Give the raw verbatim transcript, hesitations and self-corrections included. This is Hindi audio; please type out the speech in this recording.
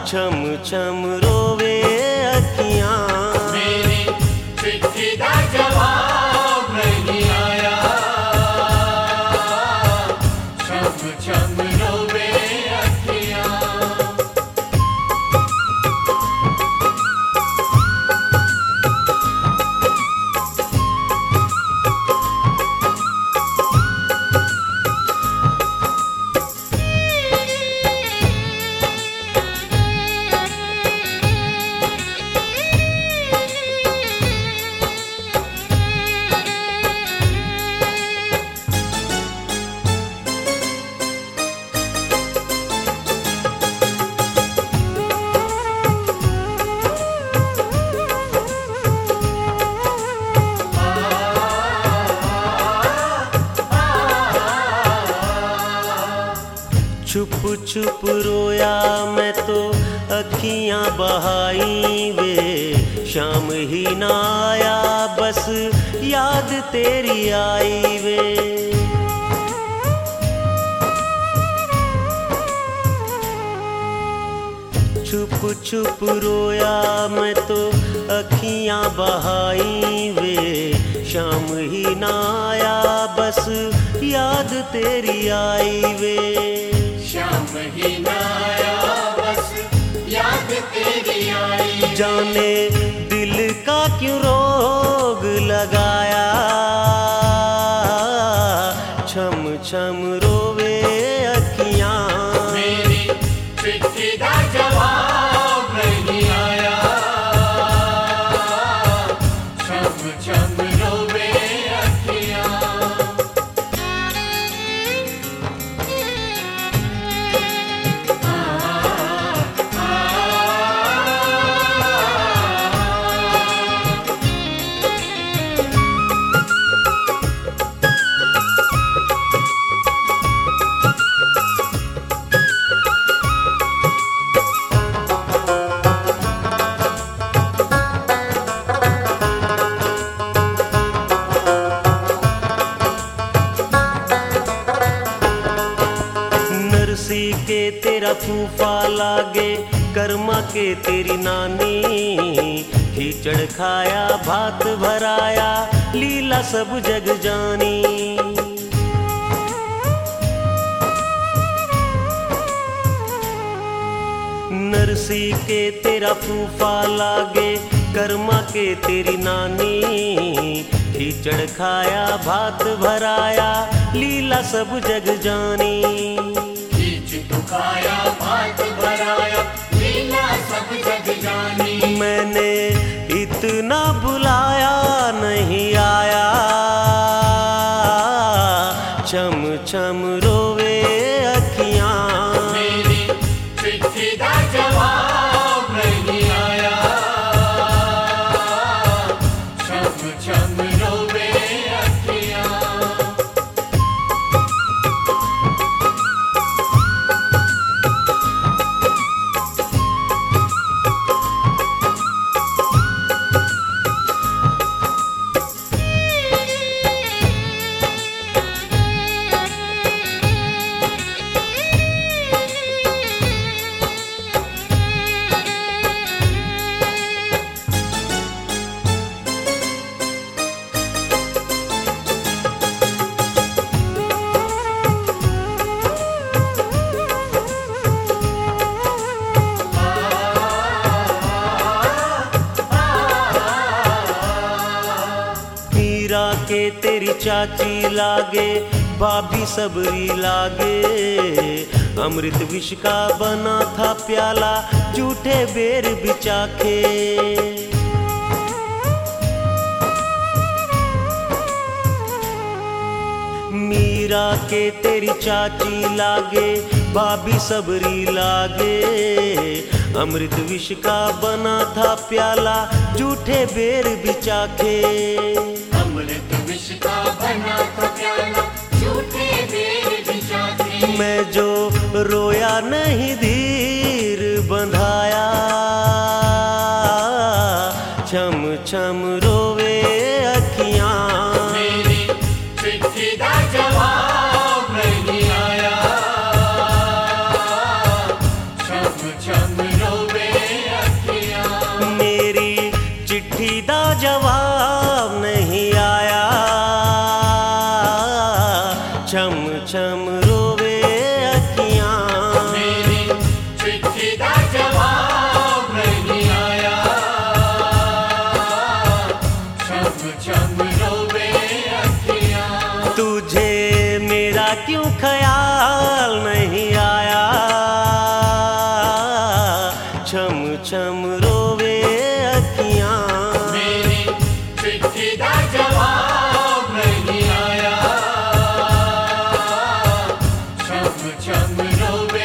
छम छम रोवे अखियां। मेरी चिट्ठी दा जवाब नहीं आया, छम छम रोवे अखियां। छुप छुप रोया मैं तो अखियां बहाई वे, शाम ही ना आया बस याद तेरी आई वे। छुप छुप रोया मैं तो अखियां बहाई वे, शाम ही ना आया बस याद तेरी आई वे। शाम ही ना आया बस याद तेरी आई। जाने दिल का क्यों रोग लगाया, छम छम रोवे अखियां। मेरी चिट्ठी दा जवाब नहीं आया, छम छम रोवे अखियां। नरसी के तेरा फूफा लागे, कर्मा के तेरी नानी, खीचड़ खाया भात भराया लीला सब जग जानी। नरसी के तेरा फूफा लागे, कर्मा के तेरी नानी, खीचड़ खाया भात भराया लीला सब जग जानी। खींच दुखाया भात भराया लीला सब जग जानी। मैंने इतना बुलाया नहीं आया, छम छम रोवे अखियां। मेरी चिट्ठी दा जवाब नहीं आया, छम छम रोवे अखियां। के तेरी चाची लागे, भाभी सबरी लागे, अमृत विष का बना था प्याला झूठे बेर बिचाखे। मीरा के तेरी चाची लागे, भाभी सबरी लागे, अमृत विष का बना था प्याला झूठे बेर बिचाखे। अमृत विष का बना था प्याला झूठे बेर बिचाखे। मैं जो रोया नहीं धीर बंधाया, छम छम रोवे अखियां। मेरी चिट्ठी दा जवाब नहीं आया, छम छम रोवे अखियां। मेरी चिट्ठी दा जवाब नहीं आया, छम छम रोवे अखियां। मेरी चिट्ठी दा जवाब नहीं आया, छम छम रोवे अखियां। तुझे मेरा क्यों ख्याल नहीं आया, छम छम रोवे अखियां। मेरी चिट्ठी दा जवाब नहीं आया, छम छम रोवे